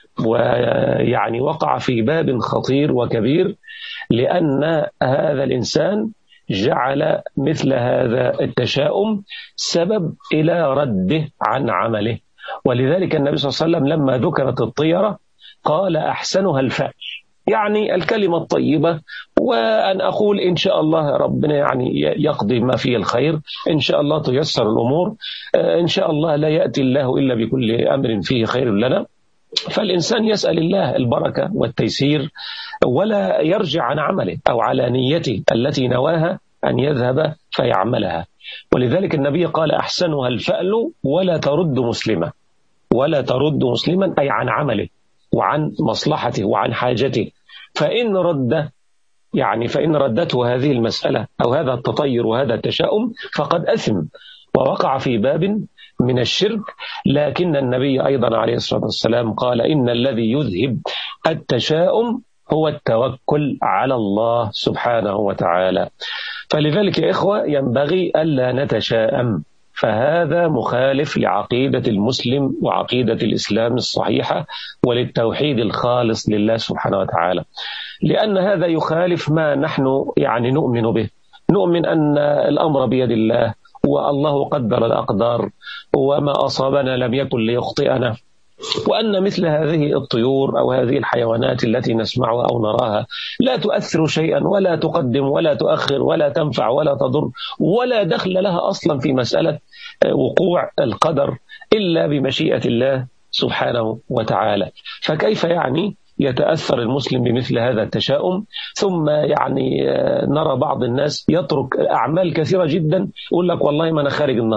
ويعني وقع في باب خطير وكبير، لأن هذا الإنسان جعل مثل هذا التشاؤم سبب إلى رده عن عمله. ولذلك النبي صلى الله عليه وسلم لما ذكرت الطيرة قال أحسنها الفأل، يعني الكلمة الطيبة، وأن أقول إن شاء الله ربنا يعني يقضي ما فيه الخير، إن شاء الله تيسر الأمور، إن شاء الله لا يأتي الله إلا بكل أمر فيه خير لنا. فالإنسان يسأل الله البركة والتيسير ولا يرجع عن عمله أو على نيته التي نواها أن يذهب فيعملها. ولذلك النبي قال أحسنها الفأل ولا ترد مسلما، ولا ترد مسلما أي عن عمله وعن مصلحته وعن حاجته. فإن رد يعني فإن ردته هذه المسألة أو هذا التطير وهذا التشاؤم فقد أثم ووقع في باب من الشرك. لكن النبي أيضا عليه الصلاة والسلام قال إن الذي يذهب التشاؤم هو التوكل على الله سبحانه وتعالى. فلذلك يا إخوة ينبغي ألا نتشاءم، فهذا مخالف لعقيدة المسلم وعقيدة الإسلام الصحيحة وللتوحيد الخالص لله سبحانه وتعالى، لأن هذا يخالف ما نحن يعني نؤمن به. نؤمن أن الأمر بيد الله والله قدر الأقدار وما أصابنا لم يكن ليخطئنا، وأن مثل هذه الطيور أو هذه الحيوانات التي نسمعها أو نراها لا تؤثر شيئا ولا تقدم ولا تؤخر ولا تنفع ولا تضر ولا دخل لها أصلا في مسألة وقوع القدر إلا بمشيئة الله سبحانه وتعالى. فكيف يعني يتأثر المسلم بمثل هذا التشاؤم؟ ثم يعني نرى بعض الناس يترك أعمال كثيرة جدا، يقول لك والله ما أنا خارج النهاردة،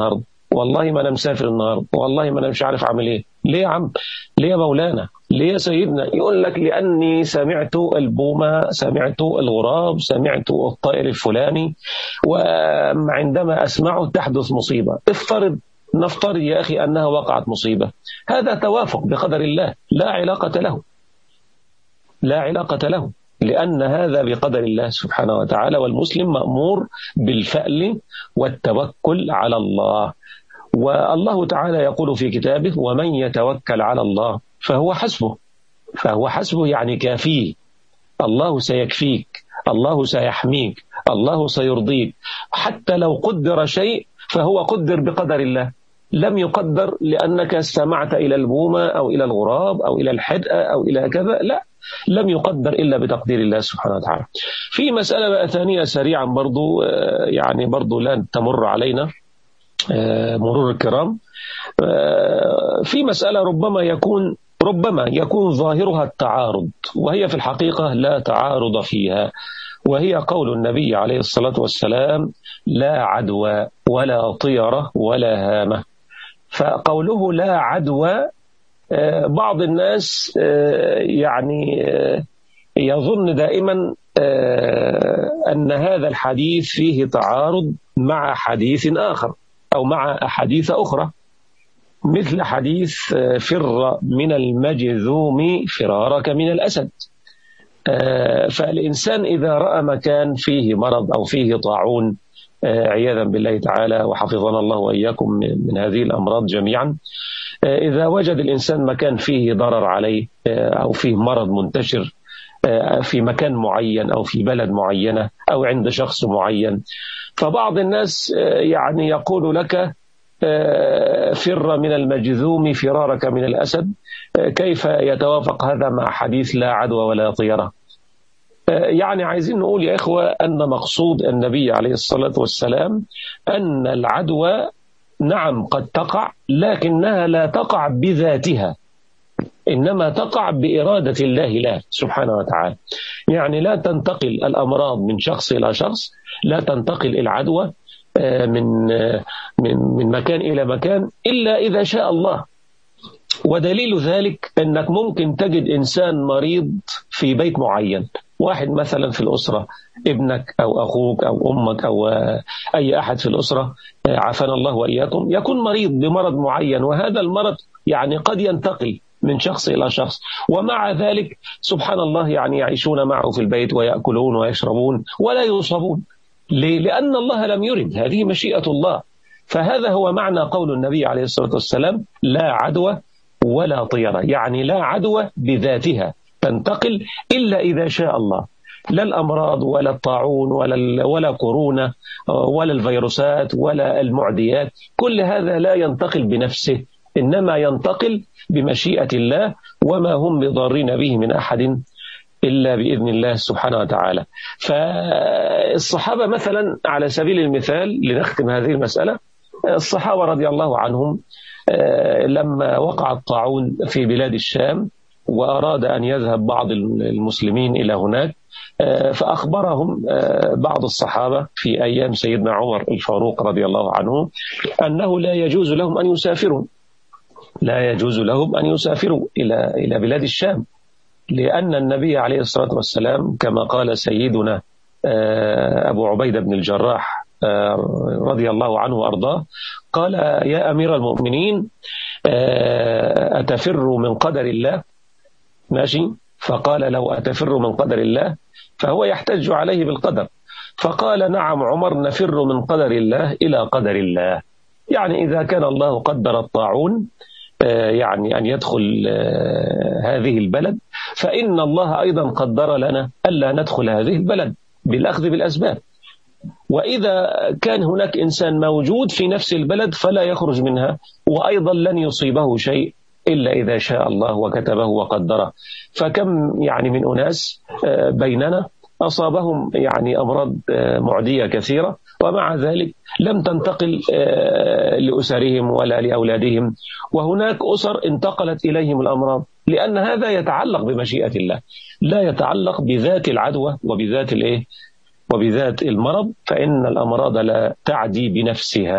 والله ما أنا مسافر النهاردة، والله ما أنا مش عارف أعمل إيه. ليه يا عم؟ ليه يا مولانا؟ ليه يا سيدنا؟ يقول لك لأني سمعت البومة، سمعت الغراب، سمعت الطائر الفلاني، وعندما أسمعه تحدث مصيبة. افترض نفترض يا أخي أنها وقعت مصيبة، هذا توافق بقدر الله، لا علاقة له، لا علاقة له، لأن هذا بقدر الله سبحانه وتعالى. والمسلم مأمور بالفأل والتوكل على الله. والله تعالى يقول في كتابه: ومن يتوكل على الله فهو حسبه. فهو حسبه يعني كافيه. الله سيكفيك، الله سيحميك، الله سيرضيك. حتى لو قدر شيء فهو قدر بقدر الله، لم يقدر لأنك استمعت إلى البومة أو إلى الغراب أو إلى الحدقة أو إلى كذا، لا، لم يقدر إلا بتقدير الله سبحانه وتعالى. في مسألة بقى ثانية سريعا برضو، يعني برضو لا تمر علينا مرور الكرام. في مسألة ربما يكون ربما يكون ظاهرها التعارض، وهي في الحقيقة لا تعارض فيها، وهي قول النبي عليه الصلاة والسلام: لا عدوى ولا طيرة ولا هامة. فقوله لا عدوى، بعض الناس يعني يظن دائما أن هذا الحديث فيه تعارض مع حديث آخر أو مع أحاديث أخرى، مثل حديث فر من المجذوم فرارك من الأسد. فالإنسان إذا رأى مكان فيه مرض أو فيه طاعون عياذا بالله تعالى، وحفظنا الله وإياكم من هذه الأمراض جميعا، إذا وجد الإنسان مكان فيه ضرر عليه أو فيه مرض منتشر في مكان معين أو في بلد معينة أو عند شخص معين، فبعض الناس يعني يقول لك: فر من المجذوم فرارك من الأسد. كيف يتوافق هذا مع حديث لا عدوى ولا طيرة؟ يعني عايزين نقول يا إخوة أن مقصود النبي عليه الصلاة والسلام أن العدوى نعم قد تقع، لكنها لا تقع بذاتها، إنما تقع بإرادة الله لا سبحانه وتعالى. يعني لا تنتقل الأمراض من شخص إلى شخص، لا تنتقل العدوى من من من مكان إلى مكان إلا إذا شاء الله. ودليل ذلك أنك ممكن تجد إنسان مريض في بيت معين، واحد مثلا في الأسرة، ابنك أو أخوك أو أمك أو أي أحد في الأسرة، عافانا الله وإياكم، يكون مريض بمرض معين، وهذا المرض يعني قد ينتقل من شخص إلى شخص، ومع ذلك سبحان الله يعني يعيشون معه في البيت ويأكلون ويشربون ولا يصابون. ليه؟ لأن الله لم يرد، هذه مشيئة الله. فهذا هو معنى قول النبي عليه الصلاة والسلام: لا عدوى ولا طيرة، يعني لا عدوى بذاتها تنتقل إلا إذا شاء الله. لا الأمراض ولا الطاعون ولا ولا كورونا ولا الفيروسات ولا المعديات، كل هذا لا ينتقل بنفسه، إنما ينتقل بمشيئة الله، وما هم بضارين به من أحد إلا بإذن الله سبحانه وتعالى. فالصحابة مثلا على سبيل المثال، لنختم هذه المسألة، الصحابة رضي الله عنهم لما وقع الطاعون في بلاد الشام وأراد أن يذهب بعض المسلمين إلى هناك، فأخبرهم بعض الصحابة في أيام سيدنا عمر الفاروق رضي الله عنه أنه لا يجوز لهم أن يسافروا لا يجوز لهم أن يسافروا إلى إلى بلاد الشام، لأن النبي عليه الصلاة والسلام كما قال سيدنا أبو عبيدة بن الجراح رضي الله عنه وأرضاه، قال: يا أمير المؤمنين، أتفر من قدر الله؟ ماشي. فقال: لو أتفر من قدر الله فهو يحتج عليه بالقدر. فقال: نعم عمر، نفر من قدر الله إلى قدر الله. يعني إذا كان الله قدر الطاعون يعني أن يدخل هذه البلد، فإن الله أيضا قدر لنا ألا ندخل هذه البلد بالأخذ بالأسباب. وإذا كان هناك إنسان موجود في نفس البلد فلا يخرج منها، وأيضا لن يصيبه شيء إلا إذا شاء الله وكتبه وقدره. فكم يعني من أناس بيننا أصابهم يعني أمراض معدية كثيرة، ومع ذلك لم تنتقل لأسرهم ولا لأولادهم، وهناك أسر انتقلت إليهم الأمراض، لأن هذا يتعلق بمشيئة الله، لا يتعلق بذات العدوى وبذات الإيه وبذات المرض، فإن الأمراض لا تعدي بنفسها،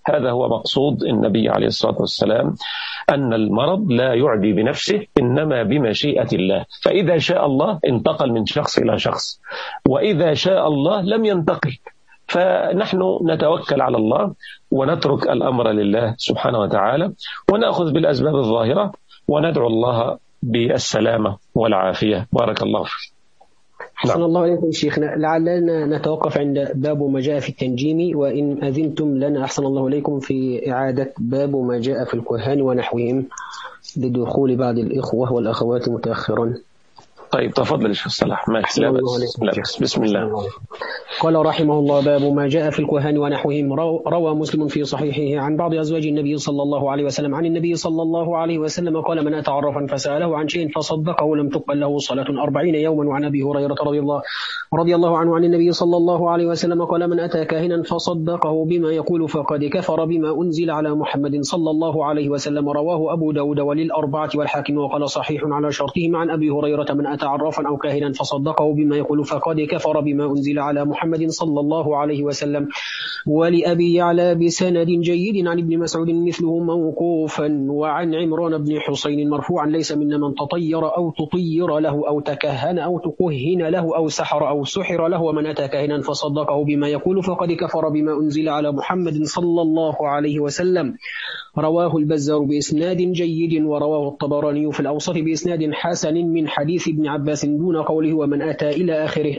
هذا هو مقصود النبي عليه الصلاة والسلام، أن المرض لا يعدي بنفسه إنما بمشيئة الله، فإذا شاء الله انتقل من شخص إلى شخص، وإذا شاء الله لم ينتقل. فنحن نتوكل على الله ونترك الأمر لله سبحانه وتعالى، ونأخذ بالأسباب الظاهرة وندعو الله بالسلامة والعافية. بارك الله فيك. أحسن الله عليكم شيخنا، لعلنا نتوقف عند باب ما جاء في التنجيم، وإن أذنتم لنا أحسن الله عليكم في إعادة باب ما جاء في الكهان ونحوهم لدخول بعض الإخوة والأخوات متأخرا. طيب تفضل الشيخ صلاح. ماشي. لا بس. لا بس. بسم الله. قال رحمه الله: باب ما جاء في الكهان ونحوهم. روى مسلم في صحيحه عن بعض أزواج النبي صلى الله عليه وسلم عن النبي صلى الله عليه وسلم قال: من أتى عرافا فسأله عن شيء فصدقه لم تقبل له صلاة أربعين يوما. وعن أبي هريرة رضي الله رضي الله عنه عن النبي صلى الله عليه وسلم قال: من أتى كاهنا فصدقه بما يقول فقد كفر بما أنزل على محمد صلى الله عليه وسلم. رواه أبو داود وللأربعة والحاكم وقال صحيح على شرطهم. عن أبي هريرة: من أتى عرافا أو كاهنا فصدقه بما يقول فقد كفر بما أنزل على محمد صلى الله عليه وسلم. ولأبي يعلى بسند جيد عن ابن مسعود مثله موقوفا. وعن عمران بن حسين مرفوعا: ليس منا من تطير أو تطير له أو تكهن أو تكهن له أو سحر أو سحر له. ومن أتى كاهنا فصدقه بما يقول فقد كفر بما أنزل على محمد صلى الله عليه وسلم. رواه البزار بإسناد جيد، ورواه الطبراني في الأوسط بإسناد حسن من حديث ابن عباس دون قوله ومن أتى إلى آخره.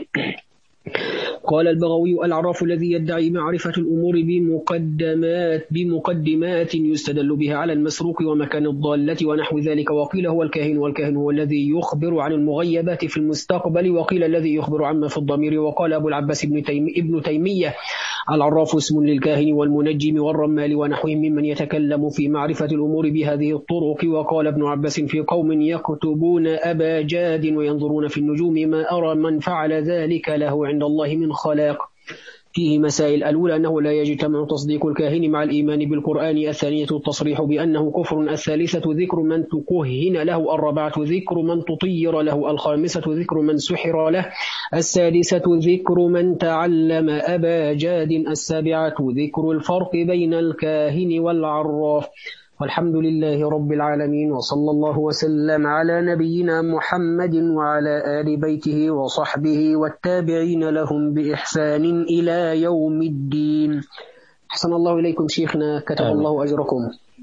قال البغوي: العراف الذي يدعي معرفة الأمور بمقدمات بمقدمات يستدل بها على المسروق ومكان الضالة ونحو ذلك. وقيل هو الكاهن، والكاهن هو الذي يخبر عن المغيبات في المستقبل، وقيل الذي يخبر عما في الضمير. وقال أبو العباس ابن, تيم ابن تيمية: العراف اسم للكاهن والمنجم والرمال ونحوهم ممن يتكلم في معرفة الأمور بهذه الطرق. وقال ابن عباس: في قوم يكتبون أبا جاد وينظرون في النجوم ما أرى من فعل ذلك له عند الله من خلاق. فيه مسائل: الأولى أنه لا يجتمع تصديق الكاهن مع الإيمان بالقرآن. الثانية التصريح بأنه كفر. الثالثة ذكر من تكهن له. الرابعة ذكر من تطير له. الخامسة ذكر من سحر له. السادسة ذكر من تعلم أبا جاد. السابعة ذكر الفرق بين الكاهن والعراف. والحمد لله رب العالمين، وصلى الله وسلم على نبينا محمد وعلى آل بيته وصحبه والتابعين لهم بإحسان إلى يوم الدين. أحسن الله إليكم شيخنا، كتب آمين. الله أجركم.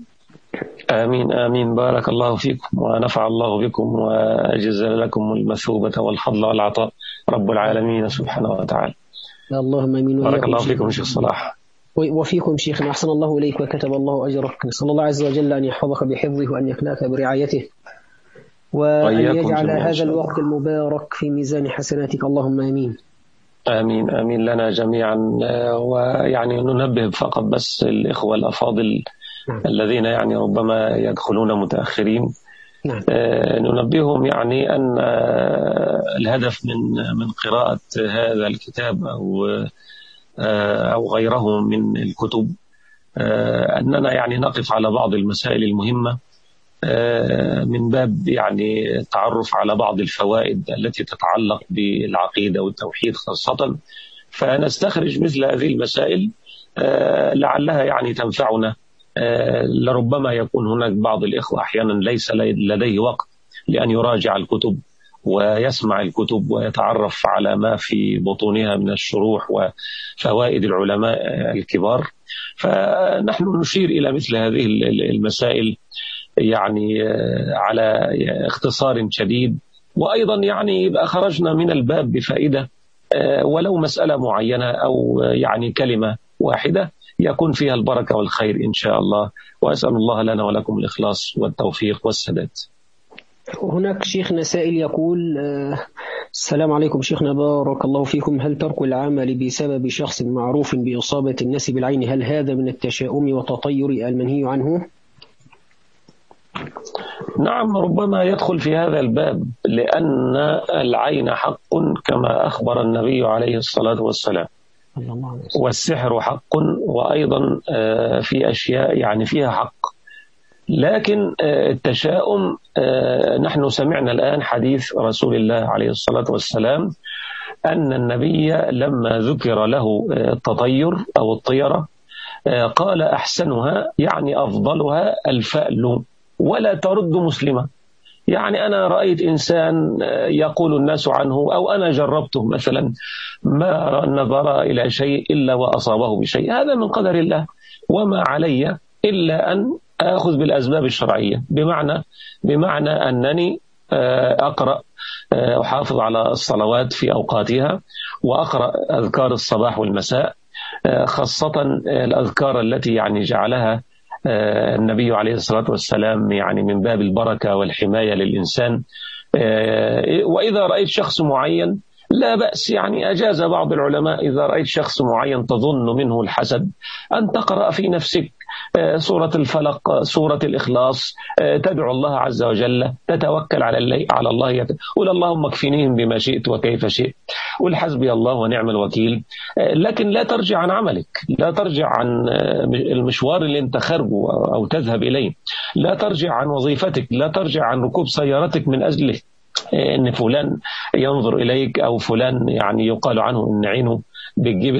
آمين آمين. بارك الله فيكم ونفع الله بكم وجزل لكم المثوبة والفضل والعطاء رب العالمين سبحانه وتعالى. اللهم آمين. بارك الله فيكم شيخ صلاح. وفيكم شيخنا، أحسن الله إليك وكتب الله أجرك. نسأل الله عز وجل أن يحفظك بحفظه وأن يخلاك برعايته، وأن يجعل هذا الوقت المبارك في ميزان حسناتك، اللهم آمين. آمين آمين لنا جميعا. ويعني ننبه فقط بس الإخوة الأفاضل نعم. الذين يعني ربما يدخلون متأخرين نعم. ننبههم يعني أن الهدف من من قراءة هذا الكتاب أو أو غيره من الكتب أننا يعني نقف على بعض المسائل المهمة من باب يعني التعرف على بعض الفوائد التي تتعلق بالعقيدة والتوحيد خاصة، فنستخرج مثل هذه المسائل لعلها يعني تنفعنا. لربما يكون هناك بعض الإخوة أحيانا ليس لديه وقت لأن يراجع الكتب ويسمع الكتب ويتعرف على ما في بطونها من الشروح وفوائد العلماء الكبار، فنحن نشير إلى مثل هذه المسائل يعني على اختصار شديد، وأيضا يعني يبقى خرجنا من الباب بفائدة ولو مسألة معينة أو يعني كلمة واحدة يكون فيها البركة والخير إن شاء الله. وأسأل الله لنا ولكم الإخلاص والتوفيق والسداد. هناك شيخنا سائل يقول: السلام عليكم شيخنا، بارك الله فيكم، هل ترك العمل بسبب شخص معروف بإصابة الناس بالعين هل هذا من التشاؤم والتطير المنهي عنه؟ نعم، ربما يدخل في هذا الباب، لأن العين حق كما أخبر النبي عليه الصلاة والسلام، والسحر حق، وأيضا في أشياء يعني فيها حق. لكن التشاؤم، نحن سمعنا الآن حديث رسول الله عليه الصلاة والسلام أن النبي لما ذكر له التطير أو الطيرة قال أحسنها يعني أفضلها الفأل ولا ترد مسلمة. يعني أنا رأيت إنسان يقول الناس عنه أو أنا جربته مثلا ما نظر إلى شيء إلا وأصابه بشيء، هذا من قدر الله، وما علي إلا أن أخذ بالأسباب الشرعية، بمعنى بمعنى أنني أقرأ أحافظ على الصلوات في أوقاتها، وأقرأ أذكار الصباح والمساء، خاصة الأذكار التي يعني جعلها النبي عليه الصلاة والسلام يعني من باب البركة والحماية للإنسان. وإذا رأيت شخص معين لا بأس، يعني أجاز بعض العلماء إذا رأيت شخص معين تظن منه الحسد أن تقرأ في نفسك سورة الفلق، سورة الإخلاص، تدعو الله عز وجل، تتوكل على الله على الله قل اللهم اكفنيهم بما شئت وكيف شئت، قل حسبي الله ونعم الوكيل. لكن لا ترجع عن عملك، لا ترجع عن المشوار اللي انت خارجه أو تذهب إليه، لا ترجع عن وظيفتك، لا ترجع عن ركوب سيارتك من أجله إن فلان ينظر إليك أو فلان يعني يقال عنه إن عينه بتجيب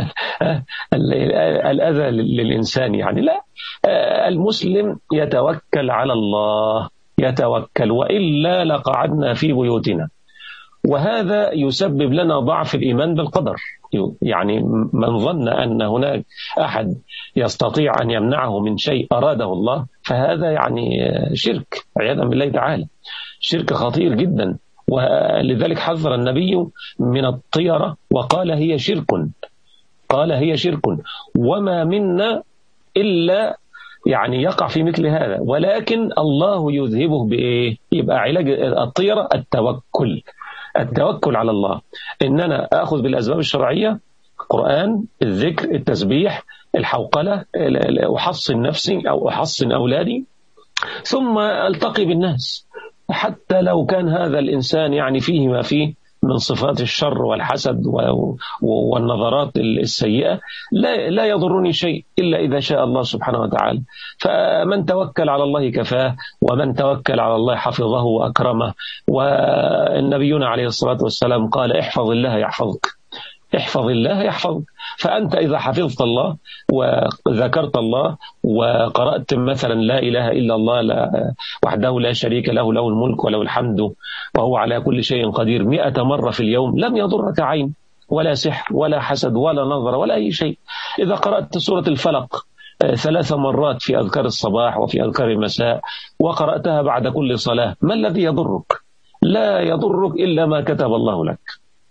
الأذى للإنسان. يعني لا، المسلم يتوكل على الله، يتوكل، وإلا لقعدنا في بيوتنا. وهذا يسبب لنا ضعف الإيمان بالقدر. يعني من ظن أن هناك أحد يستطيع أن يمنعه من شيء أراده الله فهذا يعني شرك عياذا بالله تعالى، شرك خطير جدا. ولذلك حذر النبي من الطيرة وقال هي شرك، قال هي شرك وما منا إلا يعني يقع في مثل هذا، ولكن الله يذهبه بإيه؟ يبقى علاج الطيرة التوكل، التوكل على الله، إن أنا أخذ بالأسباب الشرعية، القرآن، الذكر، التسبيح، الحوقلة، أحصن نفسي أو أحصن أولادي، ثم ألتقي بالناس حتى لو كان هذا الإنسان يعني فيه ما فيه من صفات الشر والحسد والنظرات السيئة، لا, لا يضرني شيء إلا إذا شاء الله سبحانه وتعالى. فمن توكل على الله كفاه، ومن توكل على الله حفظه وأكرمه. والنبينا عليه الصلاة والسلام قال احفظ الله يحفظك، احفظ الله يحفظك. فأنت إذا حفظت الله وذكرت الله وقرأت مثلا لا إله إلا الله لا وحده لا شريك له له الملك وله الحمد وهو على كل شيء قدير مئة مرة في اليوم، لم يضرك عين ولا سحر ولا حسد ولا نظر ولا أي شيء. إذا قرأت سورة الفلق ثلاث مرات في أذكار الصباح وفي أذكار المساء وقرأتها بعد كل صلاة، ما الذي يضرك؟ لا يضرك إلا ما كتب الله لك.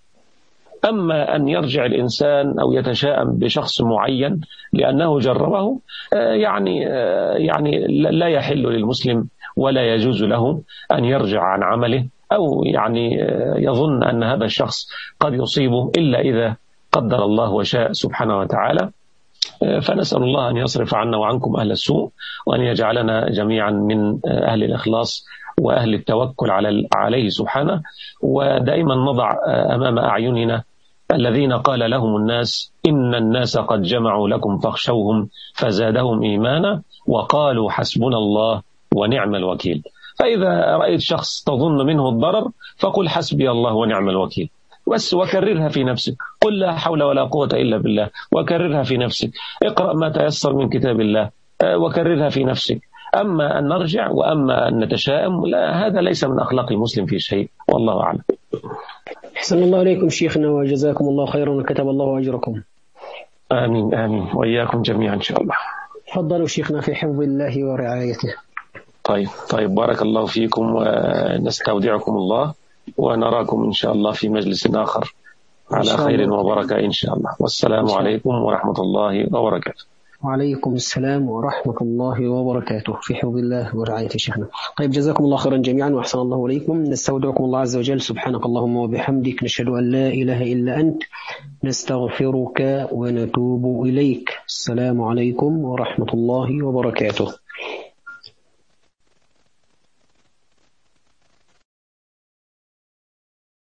أما أن يرجع الإنسان أو يتشاءم بشخص معين لأنه جربه، يعني يعني لا يحل للمسلم ولا يجوز له أن يرجع عن عمله أو يعني يظن أن هذا الشخص قد يصيبه إلا إذا قدر الله وشاء سبحانه وتعالى. فنسأل الله أن يصرف عنا وعنكم أهل السوء، وأن يجعلنا جميعا من أهل الإخلاص وأهل التوكل عليه سبحانه. ودائما نضع أمام أعيننا الذين قال لهم الناس إن الناس قد جمعوا لكم فاخشوهم فزادهم إيمانا وقالوا حسبنا الله ونعم الوكيل. فإذا رأيت شخص تظن منه الضرر فقل حسبي الله ونعم الوكيل بس، وكررها في نفسك، قل لا حول ولا قوة إلا بالله، وكررها في نفسك، اقرأ ما تيسر من كتاب الله وكررها في نفسك. أما أن نرجع وأما أن نتشائم لا، هذا ليس من أخلاق المسلم في شيء، والله أعلم. أحسن الله عليكم شيخنا وجزاكم الله خيرا وكتب الله أجركم. آمين آمين وإياكم جميعا إن شاء الله. تفضلوا شيخنا في حفظ الله ورعايته. طيب طيب بارك الله فيكم ونستودعكم الله، ونراكم إن شاء الله في مجلس آخر على خير وبركة إن شاء الله. والسلام عليكم ورحمة الله وبركاته. وعليكم السلام ورحمة الله وبركاته في حفظ الله ورعاية شيخنا. طيب جزاكم الله خيرا جميعا وأحسن الله إليكم. نستودعكم الله عز وجل. سبحانك اللهم وبحمدك، نشهد أن لا إله إلا أنت، نستغفرك ونتوب إليك. السلام عليكم ورحمة الله وبركاته.